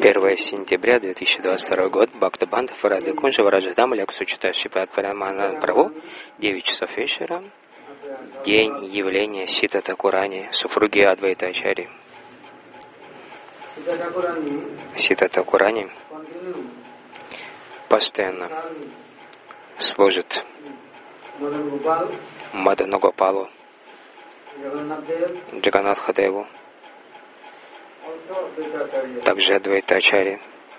1 сентября 2022 год. Бхактабандха Фарады Кунжа Вараджадам лекцию читает Шрипад Параманан Прабhu. 9 часов вечера. День явления Сита Такурани, супруги Адвайта Ачарьи. Сита Такурани постоянно служит Мадану Гопалу, Джаганатха Деву, также Адвайта Ачарьи,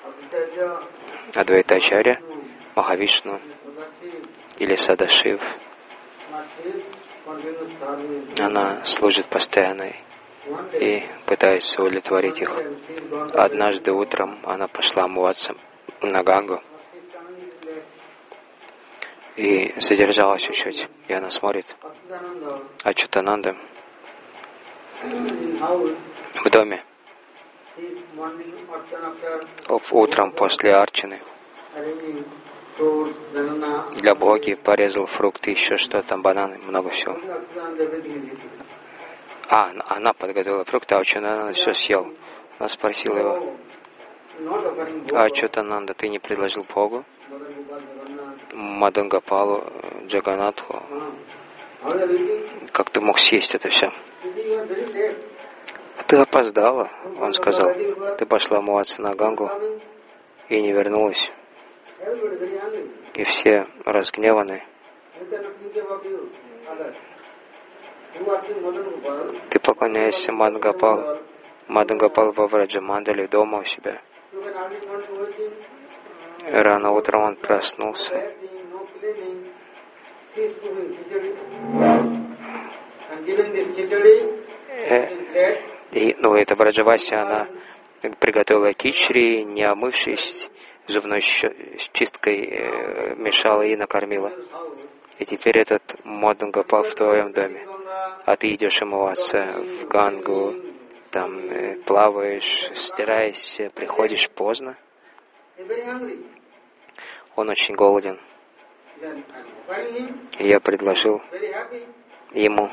Махавишну или Садашив. Она служит постоянно и пытается удовлетворить их. Однажды утром она пошла омываться на Гангу и задержалась чуть-чуть, и она смотрит, Ачютананда в доме. Утром после арчаны для боги порезал фрукты, еще что-то, бананы, много всего. Она подготовила фрукты, а Ачютананда все съел. Она спросила его: Ачютананда, ты не предложил Богу, Мадан Гопалу, Джаганатху? Как ты мог съесть это все? Ты опоздала, он сказал. Ты пошла омываться на Гангу и не вернулась. И все разгневаны. Ты поклоняешься Мадан Гопалу. Мадан Гопал во Враджамандале дома у себя. Рано утром он проснулся. Это Браджаваси, она приготовила кичри, не омывшись, зубной чисткой мешала и накормила. И теперь этот Мадан Гопал в твоем доме. А ты идешь омываться в Гангу, там плаваешь, стираешься, приходишь поздно. Он очень голоден. И я предложил ему.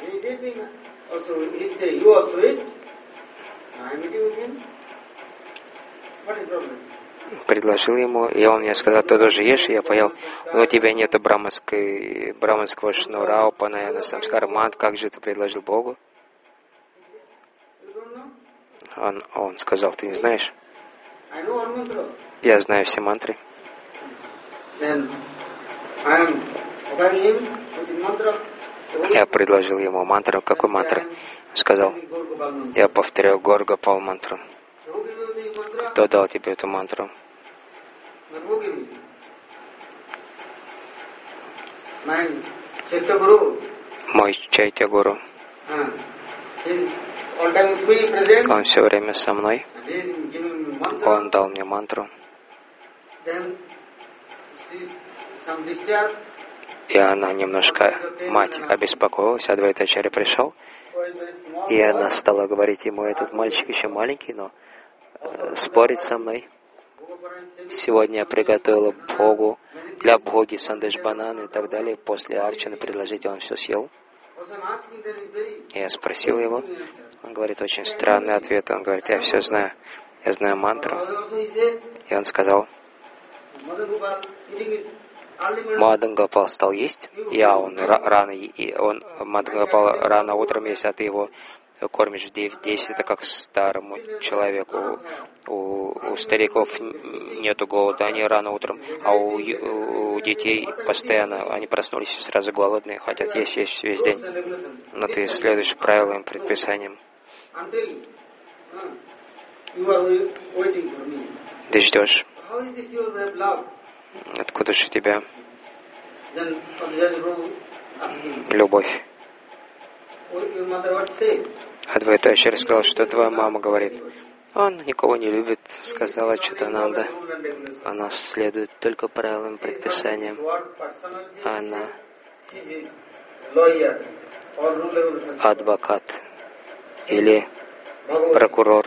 И он мне сказал: ты тоже ешь, и я поел. Но у тебя нет браманского шнура, упанаяна самскармант, как же ты предложил Богу? Он сказал: ты не знаешь? Я знаю все мантры. Я предложил ему мантру. Какой мантру? Сказал: я повторяю Гор-Гопал мантру. Кто дал тебе эту мантру? Мой Чайтя-гуру. Он все время со мной. Он дал мне мантру. И она немножко, мать, обеспокоилась. Адвайта Ачарья пришел, и она стала говорить ему: этот мальчик еще маленький, но спорит со мной. Сегодня я приготовила Богу, для Боги сандеш бананы и так далее. После арчаны предложить, он все съел. Я спросил его. Он говорит очень странный ответ. Он говорит: я все знаю. Я знаю мантру. И он сказал: Мадан Гопал стал есть, Мадан Гопал рано утром есть, а ты его кормишь в 9-10, это как старому человеку. У стариков нету голода, они рано утром, а у детей постоянно, они проснулись и сразу голодные, хотят есть весь день. Но ты следуешь правилам, предписаниям. Ты ждешь. Откуда же у тебя любовь? Адвайта Ачарья сказал: что твоя мама говорит? Он никого не любит, сказала Ачютананда. Она следует только правилам, предписаниям. Она адвокат или прокурор.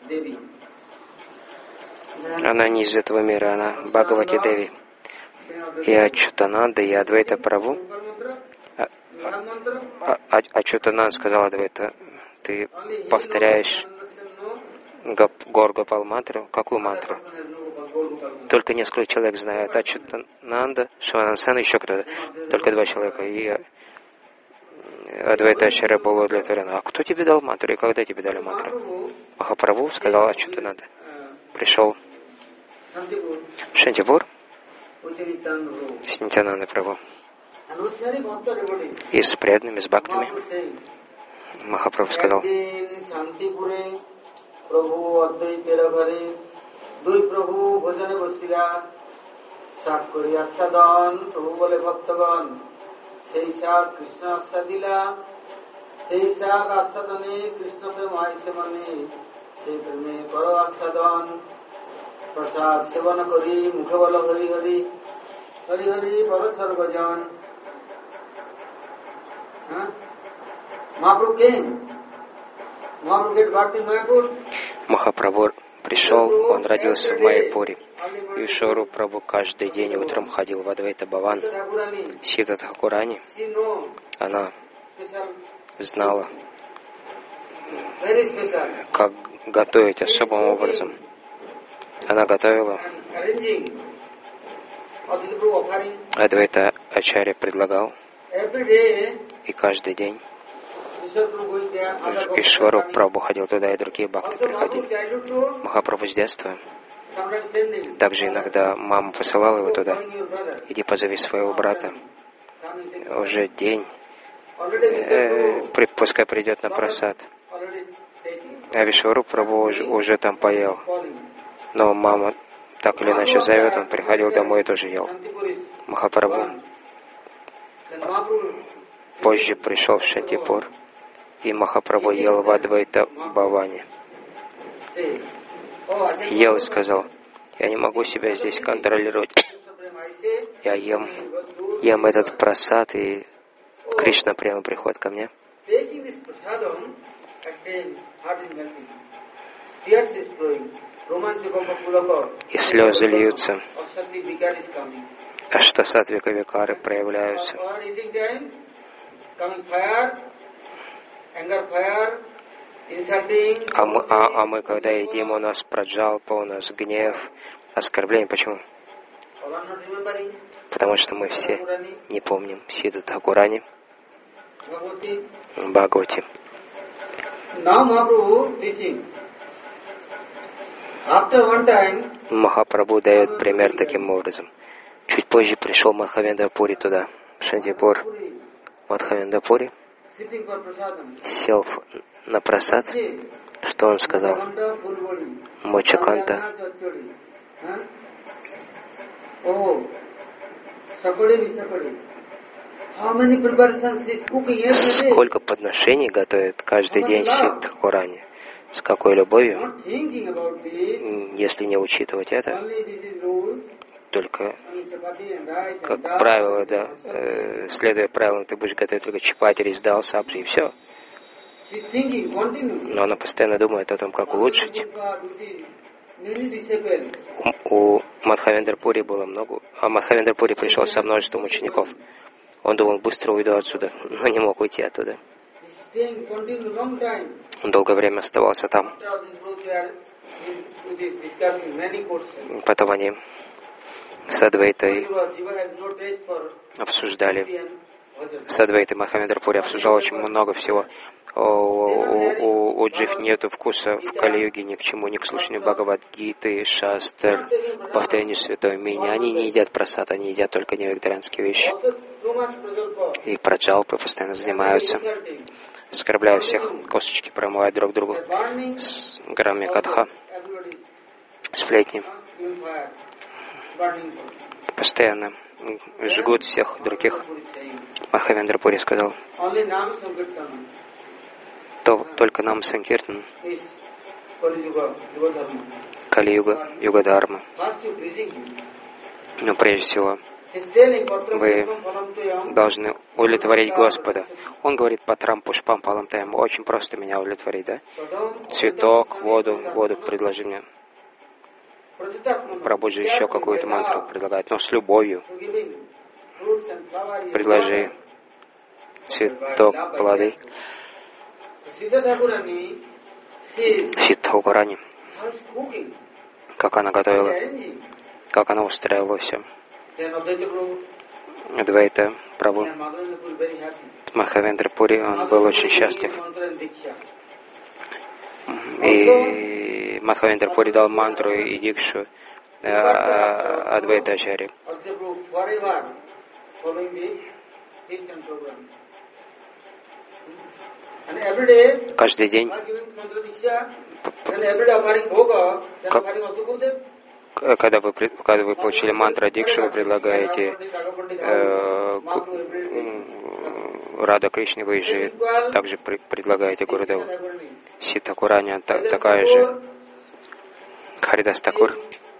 Она не из этого мира, она Бхагавати Деви. И Ачютананда, и Адвайта Прабху. Ачютананда сказал Адвайта: ты повторяешь Гор Гопал мантру. Какую мантру? Только несколько человек знают. Ачутананда, Шиванансана, еще кто-то. Только 2 человека. И Адвайта Ачарья был удовлетворен. А кто тебе дал мантру и когда тебе дали мантру? Махапрабху сказал Ачутананда. Пришел в Шантипур с Нитянандой Прабху. И с преданными, с бхактами. Махапрабху сказал: Махапрабху пришел, он родился в Майяпуре. Вишвару Прабху каждый день утром ходил в Адвайта Бхаван. Сита Тхакурани, она знала, как готовить особым образом. Она готовила. Адвайта Ачарья предлагал, и каждый день Вишвару Прабху ходил туда, и другие бхакты приходили. Махапрабху с детства. Также иногда мама посылала его туда. Иди позови своего брата. Уже день. Пускай придет на прасад. А Вишвару Прабху уже там поел. Но мама так или иначе зовет, он приходил домой и тоже ел. Махапрабху позже пришел в Шантипур, и Махапрабху ел в Адвайта Бхаване. Ел и сказал: я не могу себя здесь контролировать. Я ем этот прасад, и Кришна прямо приходит ко мне. И слезы льются. Аштасатвика викары проявляются. А мы, когда едим, у нас праджалпа, у нас гнев, оскорбление. Почему? Потому что мы все не помним Сиду Тхакурани, Бхагавати. Махапрабху дает пример таким образом. Чуть позже пришел Мадхавендра Пури туда, в Шантипур. Мадхавендра Пури сел на прасад. Что он сказал? Мочаканта. Сколько подношений готовит каждый день Сида Тхакурани? С какой любовью? Если не учитывать это, только как правило, да, следуя правилам, ты будешь готовить только чапати, рис, дал, сабжи, и все. Но она постоянно думает о том, как улучшить. У Мадхавендра Пури было много, а Мадхавендра Пури пришел со множеством учеников. Он думал, быстро уйду отсюда, но не мог уйти оттуда. Он долгое время оставался там. Потом они с Адвайтой обсуждали. С Адвайтой Мадхавендра Пури обсуждал очень много всего. У джив нету вкуса в Кали-юге ни к чему, ни к слушанию Бхагавад-гиты, Шастр, к повторению святой мини. Они не едят прасад, они едят только невегетарианские вещи. И праджалпы постоянно занимаются, оскорбляя всех, косточки промывают друг другу с грамми катха, сплетни. Постоянно жгут всех других. Мадхавендра Пури сказал: только нам Санкиртан, Кали-юга, юга-дхарма. Но прежде всего, вы должны удовлетворить Господа. Он говорит патрам пушпам палам таям. Очень просто меня удовлетворить, да? Цветок, воду предложи мне. Прабху же еще какую-то мантру предлагает, но с любовью. Предложи цветок, плоды. Сиддха Тхакурани, как она готовила, как она устраивала все. Адвайта Прабху Мадхавендра Пури, он был очень счастлив. И Мадхавендра Пури дал мантру и дикшу Адвайта Ачарьи. Каждый день, когда вы получили мантру дикшу, вы предлагаете Рада Кришне, вы же также предлагаете Гурудеву. Сиддха Тхакурани такая же. Харидас Такур.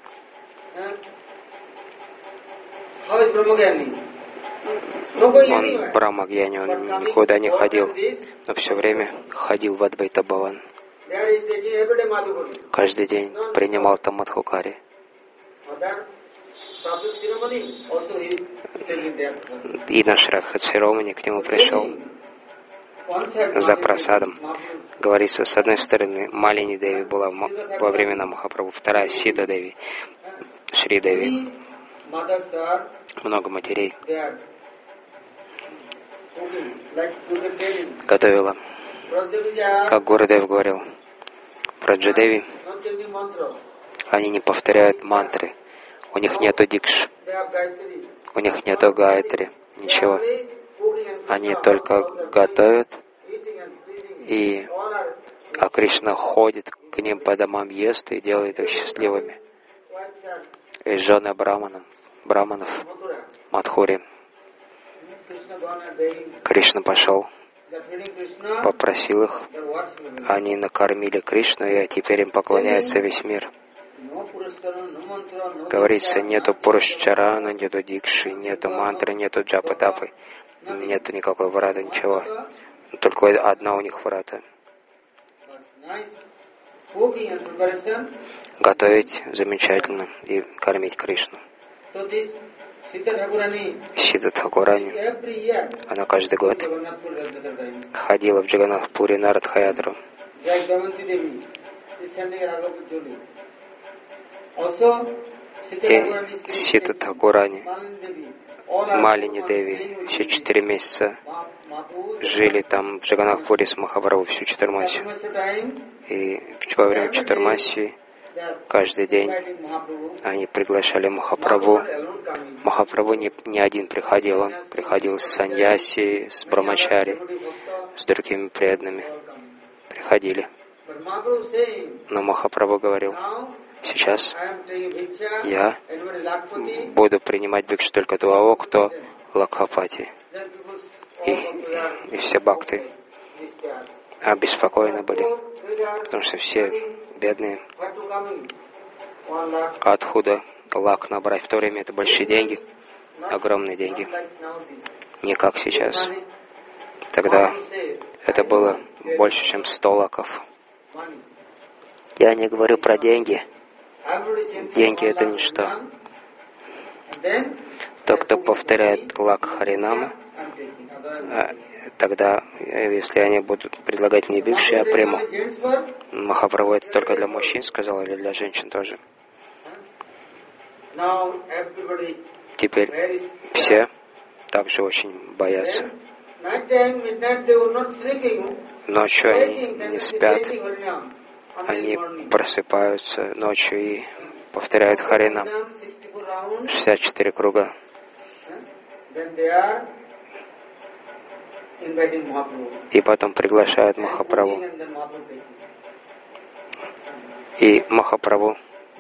Он Брахмагьяни, он никуда не ходил, но все время ходил в Адвайта Бхаван. Каждый день принимал там Мадхукари. И на Шрадха Церемонии к нему пришел за прасадом. Говорится, с одной стороны, Малини Деви была во времена Махапрабху, вторая Сита Деви, Шри Деви. Много матерей готовила. Как Гурудев говорил про Джадеви, они не повторяют мантры, у них нету дикш, у них нету гайатри, ничего. Они только готовят, а Кришна ходит к ним по домам, ест и делает их счастливыми. И жены браманов, Мадхури. Кришна пошел, попросил их, они накормили Кришну, и теперь им поклоняется весь мир. Говорится, нету Пурушчарана, нету Дикши, нету мантры, нету джапа-тапы, нету никакой врата, ничего. Только одна у них врата. Готовить замечательно и кормить Кришну. Сиддха Тхакурани, она каждый год ходила в Джаганнатх-пури на Радха-ятру. И Сиддха Тхакурани, Малини Деви все 4 месяца жили там в Джаганнатх-пури с Махапрабху всю Чатурмасию. И во время Чатурмасии каждый день они приглашали Махапрабху. Махапрабху не один приходил, он приходил с саньяси, с брамачари, с другими преданными. Приходили. Но Махапрабху говорил, сейчас я буду принимать бикшу только того, кто лакхапати. И все бхакты обеспокоены были, потому что все бедные. Откуда лак набрать? В то время это большие деньги, огромные деньги. Не как сейчас. Тогда это было больше, чем 100 лаков. Я не говорю про деньги. Деньги — это ничто. Тот, кто повторяет лак Харинаму, тогда, если они будут предлагать мне бикшу, я приму. Махапрабху это только для мужчин сказал или для женщин тоже? Теперь все также очень боятся. Ночью они не спят, они просыпаются ночью и повторяют Харинам 64 круга. И потом приглашают Махапрабху. И Махапрабху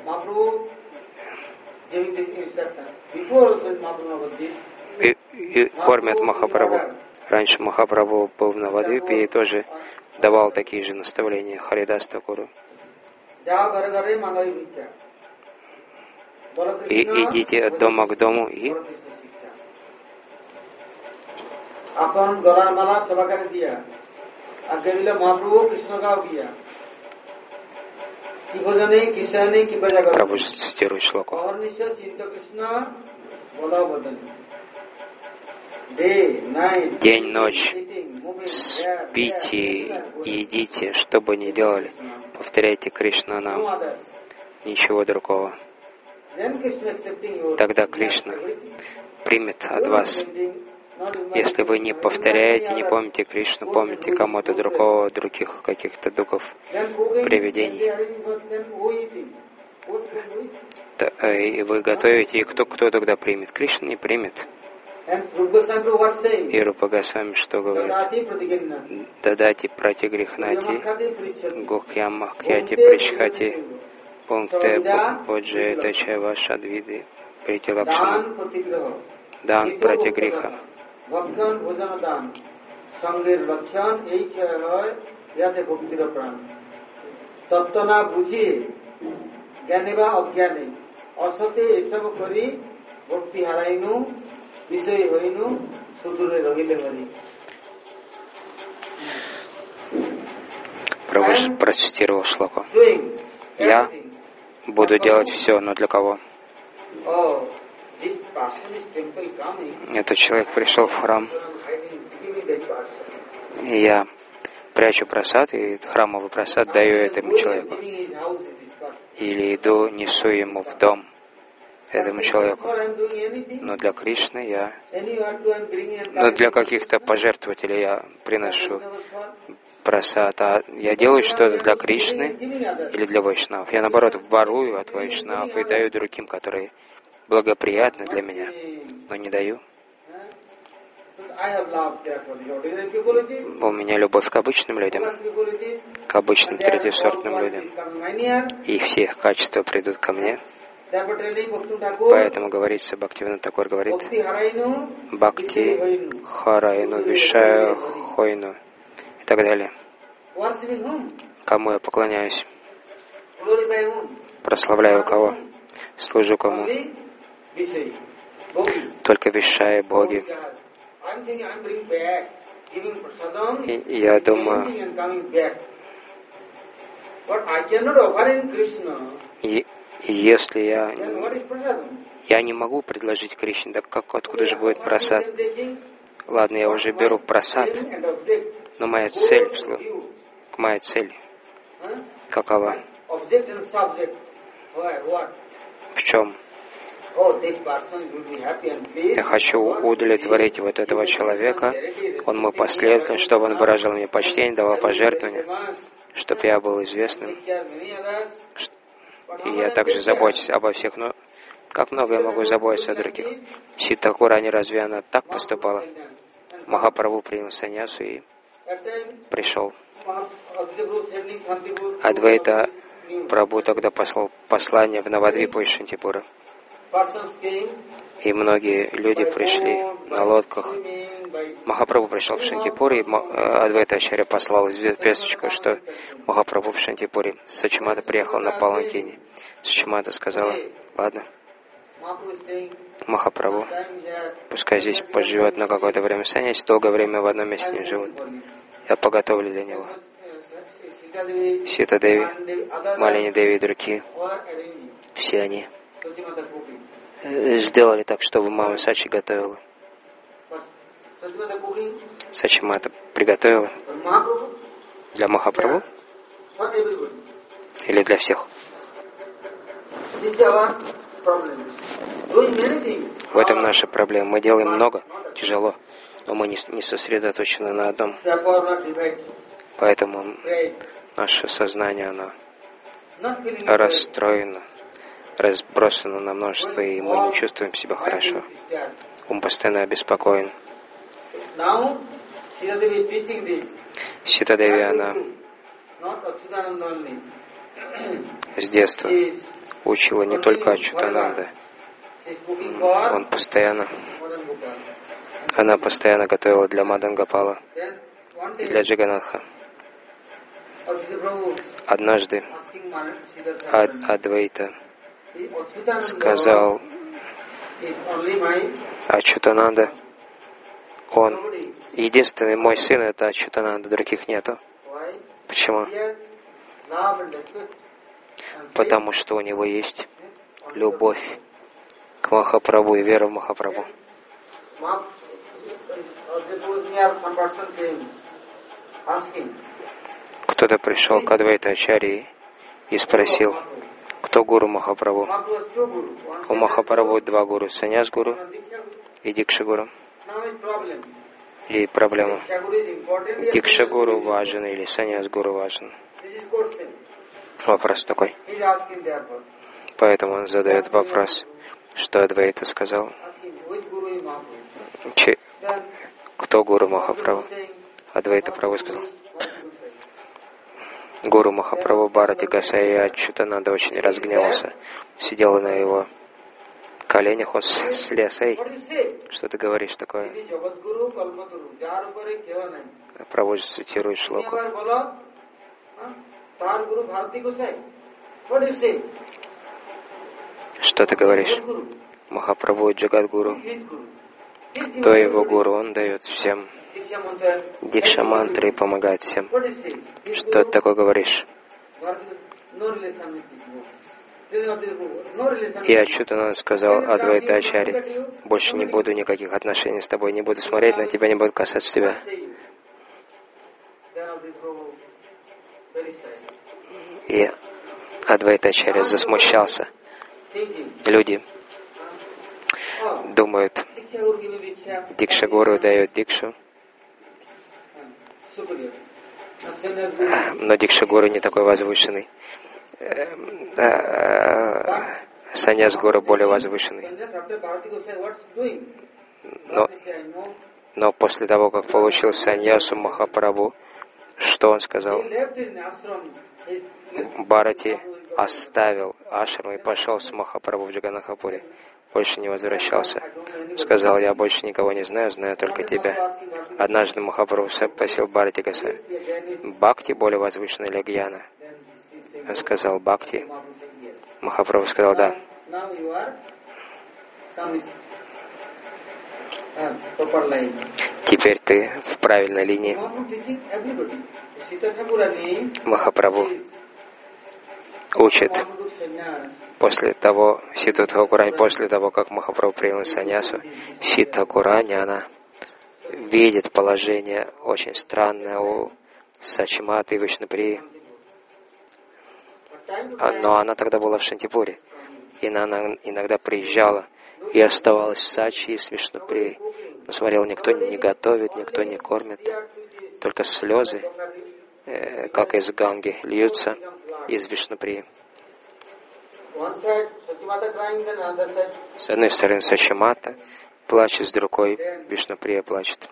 и кормят Махапрабху. Раньше Махапрабху был в Навадвипе и тоже давал такие же наставления Харидас Такуру. И идите от дома к дому и Прабху цитирует шлоку. День, ночь, спите, едите, что бы ни делали, повторяйте Кришна нам, ничего другого. Тогда Кришна примет от вас. Если вы не повторяете, не помните Кришну, помните кому-то другого, других каких-то духов, привидений, и вы готовите, и кто тогда примет? Кришна не примет. И Рупа Госвами что говорит? Дадати пратигрихнати, гухьямахьяти пришхати, пункте боджета чева шадвиды, притилакшана. Дан пратигриха. Прабху процитировал шлоку. Я буду делать все, но для кого? Этот человек пришел в храм, и я прячу прасад, и храмовый прасад даю этому человеку. Или иду, несу ему в дом, этому человеку. Но для Кришны но для каких-то пожертвователей я приношу прасад. А я делаю что-то для Кришны или для вайшнавов. Я, наоборот, ворую от вайшнавов и даю другим, которые благоприятны для меня, но не даю. У меня любовь к обычным людям, к обычным третьесортным людям, и все их качества придут ко мне. Поэтому говорится, Бхактивинода Такур говорит, Бхакти Харайну Вишая Хойну и так далее. Кому я поклоняюсь? Прославляю кого? Служу кому? Только Вишая Боги. И я думаю, если я не могу предложить Кришне, так откуда же будет прасад? Ладно, я уже беру прасад, но моя цель какова? В чем? Я хочу удовлетворить вот этого человека, он мой последователь, чтобы он выражал мне почтение, давал пожертвования, чтобы я был известным. И я также забочусь обо всех. Но как много я могу заботиться о других? Сита Такур, разве она так поступала? Махапрабху принял саньясу и пришел. Адвайта Прабху тогда послал послание в Навадвипу из Шантипура. И многие люди пришли на лодках. Махапрабху пришел в Шантипур, и Адвайта Ачарья послал весточку, что Махапрабху в Шантипуре. Сачимата приехал на паланкине. Сачимата сказала, ладно, Махапрабху, пускай здесь поживет на какое-то время саньяси, долгое время в одном месте не живут. Я поготовлю для него. Сита Деви, Малини Деви и другие, все они сделали так, чтобы мама Сачи готовила. Сачимата приготовила для Махапрабху или для всех? В этом наша проблема. Мы делаем много, тяжело, но мы не сосредоточены на одном. Поэтому наше сознание, оно расстроено, разбросано на множество, и мы не чувствуем себя хорошо. Ум постоянно обеспокоен. Сита Деви, она с детства учила не только Ачутананда. Она постоянно готовила для Мадан Гопала и для Джаганатха. Однажды Адвайта сказал Ачутананда, он единственный мой сын, это Ачутананда, других нету. Почему? Потому что у него есть любовь к Махапрабху и вера в Махапрабху. Кто-то пришел к Адвайта Ачарье и спросил, кто гуру Махапрабху. У Махапрабху два гуру, Саньяс гуру и Дикша гуру. И проблема. Дикша гуру важен или Саньяс гуру важен? Вопрос такой. Поэтому он задает вопрос, что Адвайта сказал. Кто гуру Махапрабху? Адвайта Прабху сказал. Гуру Махапрабху Бхарати Госвами Ачютананда очень разгневался. Сидел на его коленях, он слез. Эй, что ты говоришь такое? Прабху цитирует шлоку. Что ты говоришь? Махапрабху Джагадгуру. Кто его гуру? Он дает всем дикша мантры и помогает всем. Что ты такое говоришь? И Ачютананда сказал Адвайта Ачарье, больше не буду никаких отношений с тобой, не буду смотреть на тебя, не буду касаться тебя. И Адвайта Ачарья засмущался. Люди думают, Дикша Гуру дает дикшу, но Дикша Гуру не такой возвышенный. Саньяс Гуру более возвышенный. Но после того, как получил саньясу Махапрабху, что он сказал? Бхарати оставил ашрам и пошел с Махапрабху в Джаганнатхапуре. Больше не возвращался. Сказал, я больше никого не знаю, знаю только тебя. Однажды Махапрабху спросил Бхарати Госвами, Бхакти более возвышенный или Гьяна? Он сказал, Бхакти. Махапрабху сказал, да. Теперь ты в правильной линии. Махапрабху учит после того, Ситу Тхакурани, после того, как Махапрабху принял саньясу, Сита Тхакурани, она видит положение очень странное у Сачиматы и Вишнуприи. Но она тогда была в Шантипуре, и она иногда приезжала и оставалась с Сачи и с Вишнуприей. Но смотрел, никто не готовит, никто не кормит, только слезы, как из Ганги, льются из Вишнуприи. С одной стороны Сачимата плачет, с другой Вишнуприя плачет.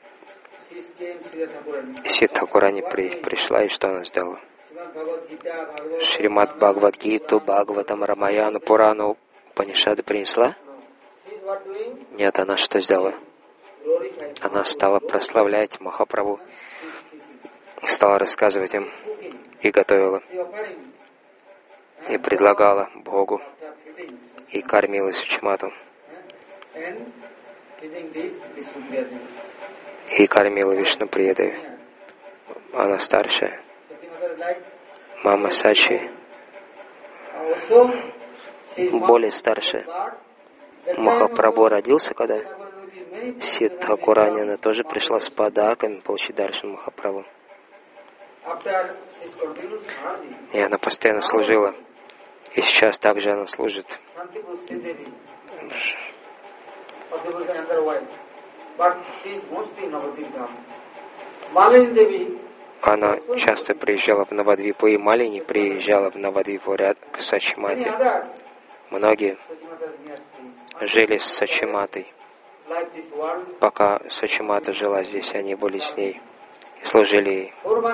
Сита Тхакурани пришла, и что она сделала? Шримад Бхагавад-гиту, Бхагаватам, Рамаяну, Пурану, Панишады принесла? Нет, она что сделала? Она стала прославлять Махапрабху, стала рассказывать им и готовила, и предлагала Богу, и кормила Сачимату, и кормила Вишнуприю. Она старшая. Мама Сачи более старшая. Махапрабху родился, когда Сита Тхакурани, она тоже пришла с подарками получить даршан Махапрабху. И она постоянно служила. И сейчас также она служит. Она часто приезжала в Навадвипу, и Малини приезжала в Навадвипу ряд к Сачимате. Многие жили с Сачиматой. Пока Сачимата жила здесь, они были с ней и служили ей.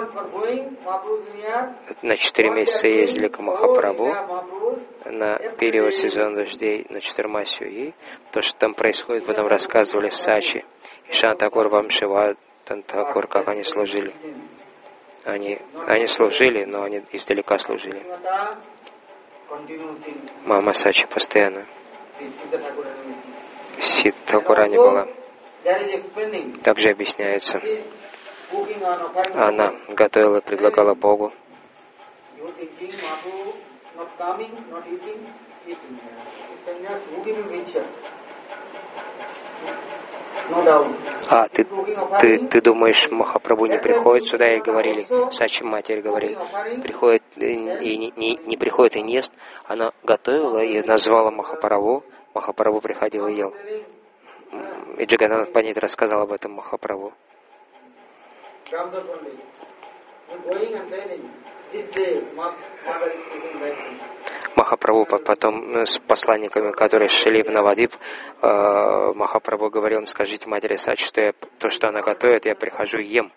На 4 месяца ездили к Махапрабху на период сезона дождей на Чатурмасию. И то, что там происходит, потом рассказывали Сачи и Шантакур Вамшивадхан Тхакур, как они служили. Они служили, но они издалека служили. Мама Сачи постоянно. Сита Тхакурани была. Также объясняется. Она готовила и предлагала Богу. Ты думаешь, Махапрабху не приходит сюда, и говорили, Сачи Матери говорили, приходит и не приходит и не ест. Она готовила и назвала Махапрабху. Махапрабху приходил и ел. И Джаганнатх Пандит рассказал об этом Махапрабху. Махапрабху потом с посланниками, которые шли в Навадип, Махапрабху говорил им: скажите матери Сачи, что то, что она готовит, я прихожу и ем.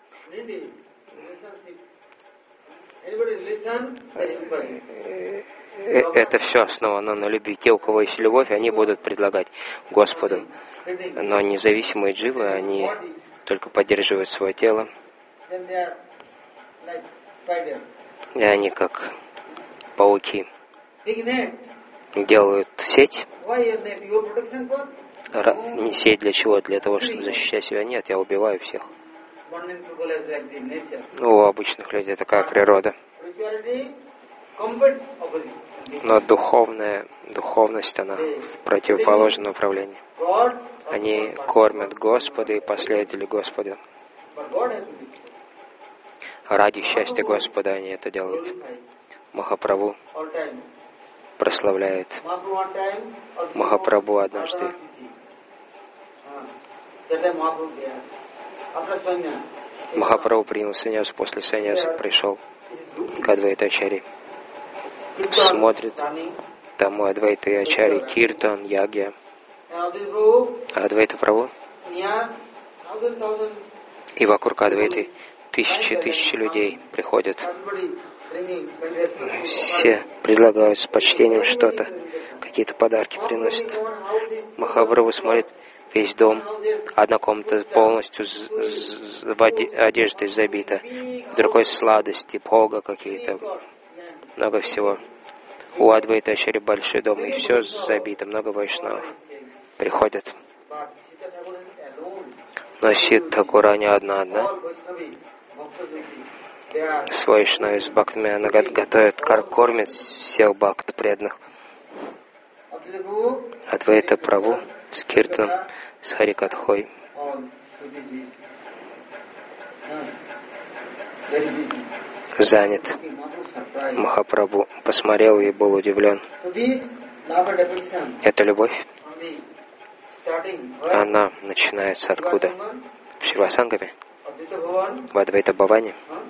Это все основано на любви. Те, у кого есть любовь, они будут предлагать Господу. Но независимые дживы, они только поддерживают свое тело. И они как пауки делают сеть. Не сеть для чего? Для того, чтобы защищать себя? Нет, я убиваю всех. У обычных людей такая природа. Но духовность, она в противоположном направлении. Они кормят Господа и последователи Господа. Ради счастья Господа они это делают. Махапрабху прославляет. Махапрабху однажды Махапрабху принял саньясу, после саньяса пришел к Адвайта Ачарье. Смотрит, там у Адвайта Ачарьи Киртан, Ягья. Адвайта Прабху. И вокруг Адвайты тысячи людей приходят. Все предлагают с почтением что-то, какие-то подарки приносят. Махапрабху смотрит, весь дом, одна комната полностью одеждой забита, в другой сладости, бога какие-то, много всего. У Адвайта Ачарьи большой дом, и все забито, много вайшнавов приходят. Но Сиддха Тхакурани одна. С вайшнави, с бхактами она готовит, кормит всех бхакт преданных. Адвайта Прабху с Киртаном, с Харикатхой. Занят. Махапрабху посмотрел и был удивлен. Это любовь. Она начинается откуда? В Шривасангаме? В Адвайта Бхаване?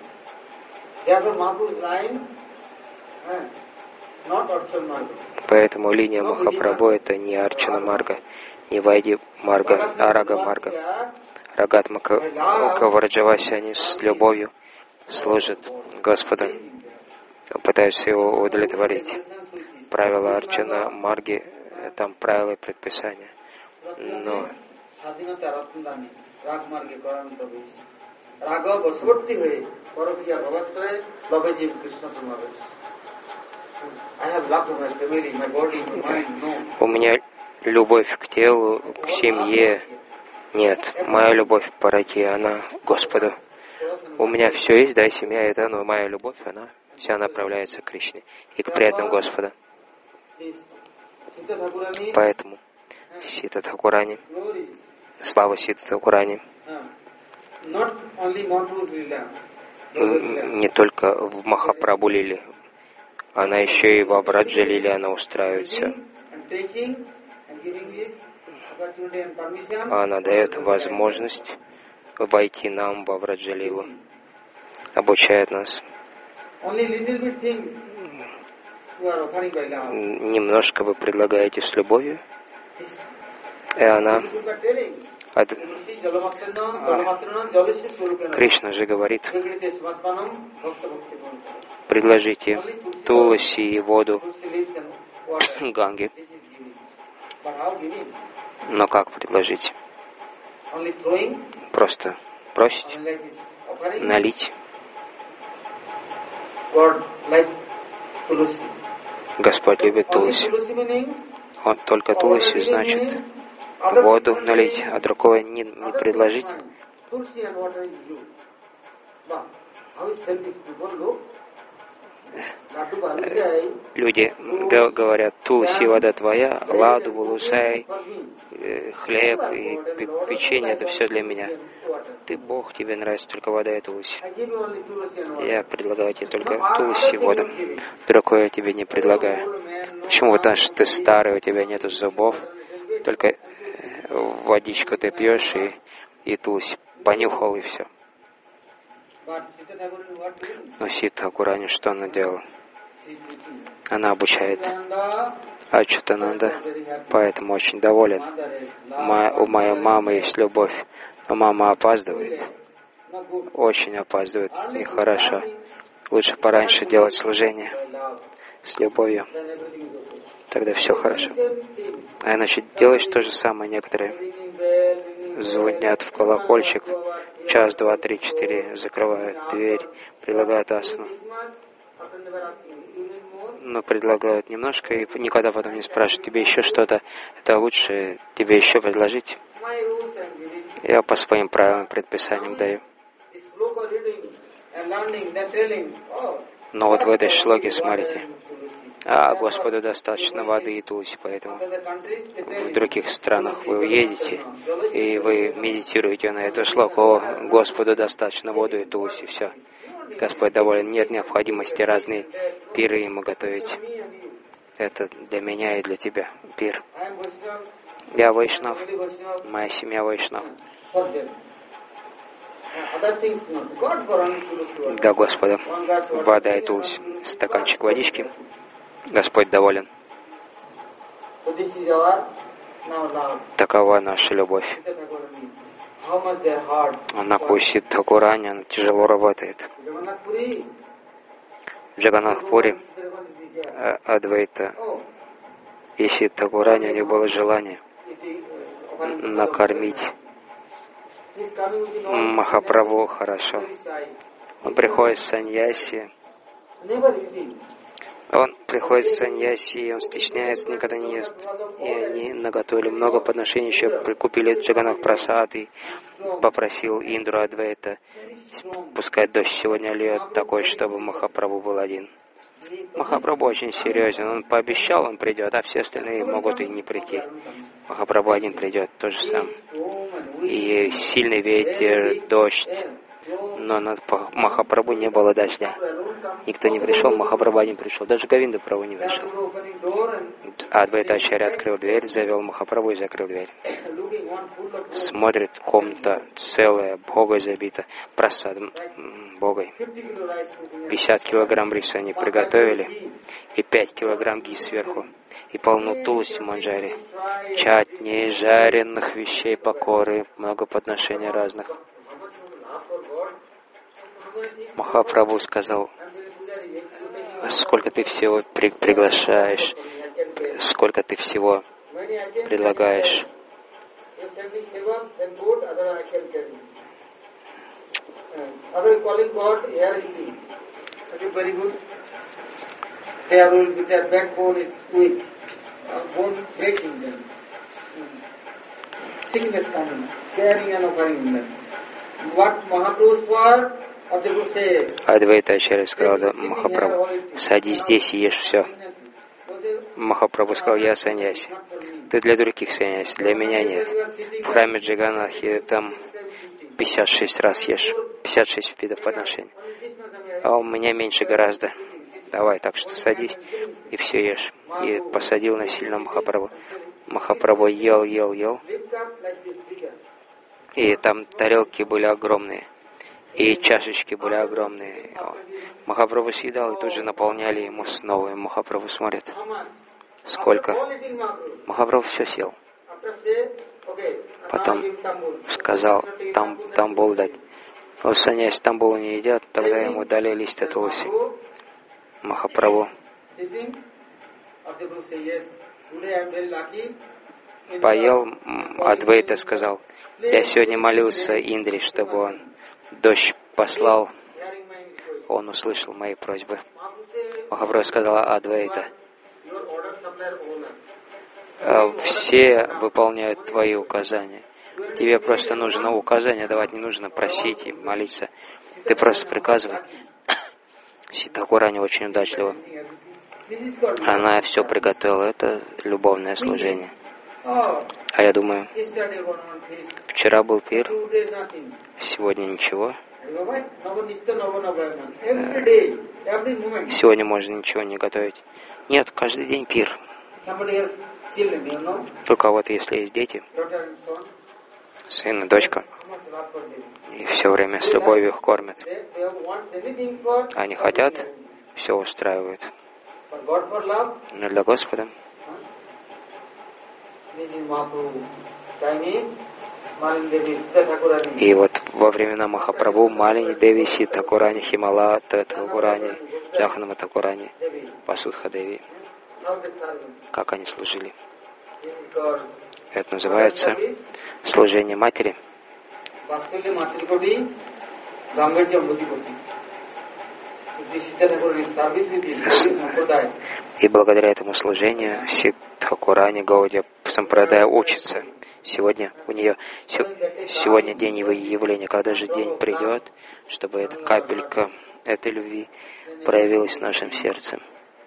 Поэтому линия Махапрабху — это не Арчана Марга, не Вайди Марга, а Рага Марга. Рагат Макавраджаваси, они с любовью служат Господу, пытаются его удовлетворить. Правила Арчана Марги, там правила и предписания. Но у меня любовь к телу, к семье нет. Моя любовь по раке, она к Господу. У меня все есть, да, семья это, но моя любовь, она вся направляется к Кришне и к преданным Господа. Поэтому Сиддха Тхакурани, слава Сиддха Тхакурани, не только в Махапрабху Лиле, она еще и во Враджа Лиле она устраивает все. Она дает возможность войти нам во Враджа Лилу, обучает нас. Немножко вы предлагаете с любовью, и она... Кришна же говорит, предложите Туласи и воду Ганги. Но как предложить? Просто просить, налить. Господь любит Туласи. Он только Туласи, значит, воду налить, а другого не предложить. люди говорят, Тулси, вода твоя, ладу, булусай, хлеб и печенье, это все для меня. Ты Бог, тебе нравится только вода и Тулси. Я предлагаю тебе только Тулси, воду. Другое я тебе не предлагаю. Почему? Потому что ты старый, у тебя нету зубов, только водичку ты пьешь и Тулси понюхал и все. Но Сита Тхакурани, что она делала? Она обучает Ачютананда, поэтому очень доволен. У моей мамы есть любовь, но мама опаздывает. Очень опаздывает, нехорошо. Лучше пораньше делать служение с любовью. Тогда все хорошо. А иначе делаешь то же самое. Некоторые звонят в колокольчик, час, два, три, четыре, закрывают дверь, предлагают асану. Но предлагают немножко и никогда потом не спрашивают, тебе еще что-то, это лучше тебе еще предложить. Я по своим правилам, предписаниям даю. Но вот в этой шлоке, смотрите, Господу достаточно воды и Тулси, поэтому в других странах вы уедете, и вы медитируете на эту шлоку, Господу достаточно воды и Тулси, все. Господь доволен, нет необходимости разные пиры ему готовить. Это для меня и для тебя пир. Я Вайшнав, моя семья Вайшнав. Да, Господа, вода и Тулси, стаканчик водички. Господь доволен. Такова наша любовь. На Сита Тхакурани, она тяжело работает. В Джаганнатхпуре Адвайта и Сита Тхакурани, у них было желание накормить Махапрабху хорошо. Он приходит с саньяси. И он стесняется, никогда не ест. И они наготовили много подношений, еще прикупили Джаганнат Прасад и попросил Индру Адвайта, пускай дождь сегодня льет такой, чтобы Махапрабху был один. Махапрабху очень серьезен, он пообещал, он придет, а все остальные могут и не прийти. Махапрабху один придет, то же самое. И сильный ветер, дождь. Но над Махапрабху не было дождя. Никто не пришел, Махапрабху один пришел. Даже Говинда Прабху не пришел. Адвайта Ачарья открыл дверь, завел Махапрабху и закрыл дверь. Смотрит, комната целая, Богой забита, просадом Богой. 50 килограмм риса они приготовили, и 5 килограмм ги сверху, и полну тулси манджари, чатни, жареных вещей покоры, много подношений разных. Махапрабху сказал, сколько ты всего приглашаешь, сколько ты всего предлагаешь. Адвайта Ачарья сказал, да, Махапрабху, садись здесь и ешь все. Махапрабху сказал, я саньяси. Ты для других саньяси, для меня нет. В храме Джаганнатхи там 56 раз ешь, 56 видов подношений. А у меня меньше гораздо. Давай, так что садись и все ешь. И посадил насильно Махапрабху. Махапрабху ел. И там тарелки были огромные. И чашечки были огромные. Махапрабху съедал, и тут же наполняли ему снова. И Махапрабху смотрит, сколько. Махапрабху все съел. Потом сказал, тамбул дать. Вот саньяси тамбул не едят, тогда ему дали лист тулси. Махапрабху поел, Адвайта сказал, я сегодня молился Индре, чтобы он дождь послал. Он услышал мои просьбы. Махапрабху сказала Адвайта, все выполняют твои указания. Тебе просто нужно указания давать, не нужно просить и молиться. Ты просто приказывай. Ситхакурани очень удачлива. Она все приготовила. Это любовное служение. А я думаю, вчера был пир, сегодня ничего. Сегодня можно ничего не готовить. Нет, каждый день пир. У кого-то, если есть дети, сын и дочка, и все время с любовью их кормят. Они хотят, все устраивают. Но для Господа и вот во времена Махапрабху Малини Деви, Ситхакурани, Химала, Тхакурани, Джаханама Тхакурани, Пасудха Деви, как они служили. Это называется служение матери. И благодаря этому служению Ситхакурани Гаудия Сампрадая учится. Сегодня у нее сегодня день его явления. Когда же день придет, чтобы эта капелька этой любви проявилась в нашем сердце,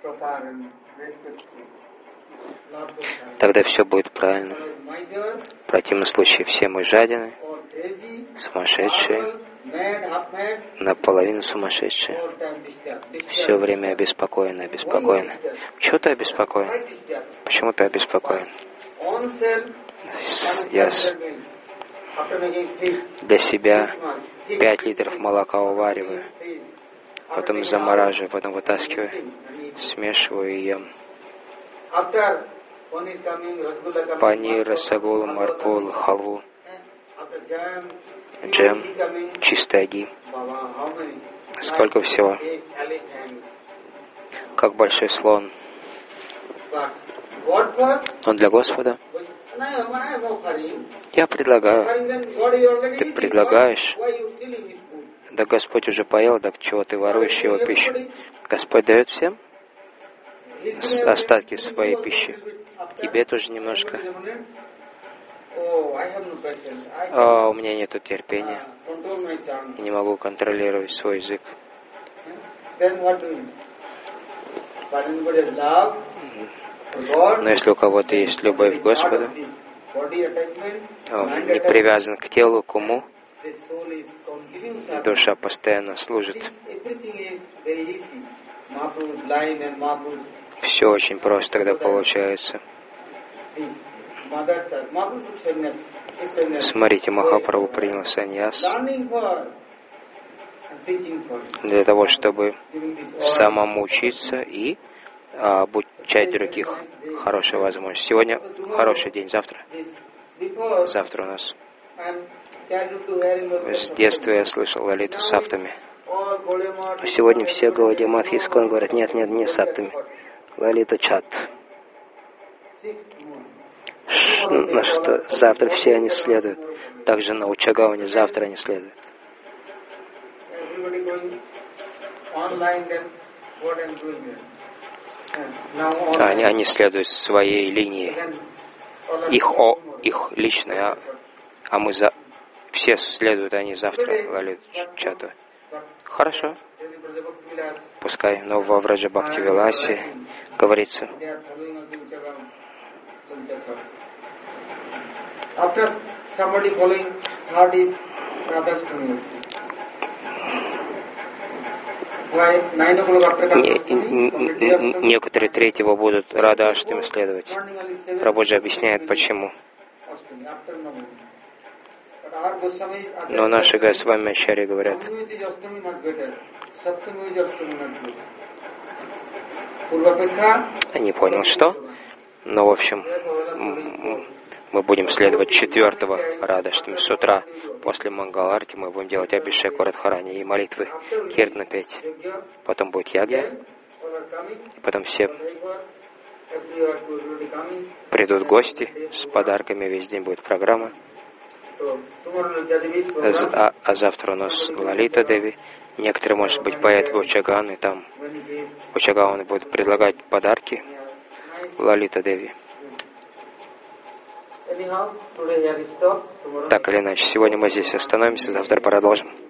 тогда все будет правильно. В противном случае все мы жадины, сумасшедшие, наполовину сумасшедшие, все время обеспокоены. Чего ты обеспокоен? Почему ты обеспокоен? Я для себя 5 литров молока увариваю, потом замораживаю, потом вытаскиваю, смешиваю и ем. Панир, расагула, марпул, халву, джем, чистая ги. Сколько всего? Как большой слон. Но для Господа я предлагаю. Ты предлагаешь? Да Господь уже поел, так чего ты воруешь его пищу? Господь дает всем остатки своей пищи. Тебе тоже немножко. У меня нет терпения. Я не могу контролировать свой язык. Но если у кого-то есть любовь к Господу, он не привязан к телу, к уму, душа постоянно служит. Все очень просто тогда получается. Смотрите, Махапрабху принял саньяс для того, чтобы самому учиться и обучать других. Хорошая возможность. Сегодня хороший день, завтра у нас. С детства я слышал Лалиту с саптами. Сегодня все Гаудия Мат Искон говорят, нет, не саптами. Лалита чат. На что завтра все они следуют. Также на Учагаване завтра они следуют. Они следуют своей линии. Их личной, а мы все следуют они завтра Лалит чату. Хорошо. Пускай, но во Враджа Бхакти Виласе говорится. Некоторые третьего будут Рада Аштами следовать. Прабхуджи объясняет, почему. Но наши Госвами Ачарьи говорят, я не понял, что? Но, в общем, мы будем следовать 4-го Радhaштами. С утра после Мангаларти мы будем делать Абхишек Радхарани и молитвы Киртана петь. Потом будет ягья. И потом все придут гости с подарками. Весь день будет программа. А завтра у нас Лалита Деви. Некоторые, может быть, поедут в Учаган, и там Учаган будет предлагать подарки Лалита Деви. Так или иначе, сегодня мы здесь остановимся, завтра продолжим.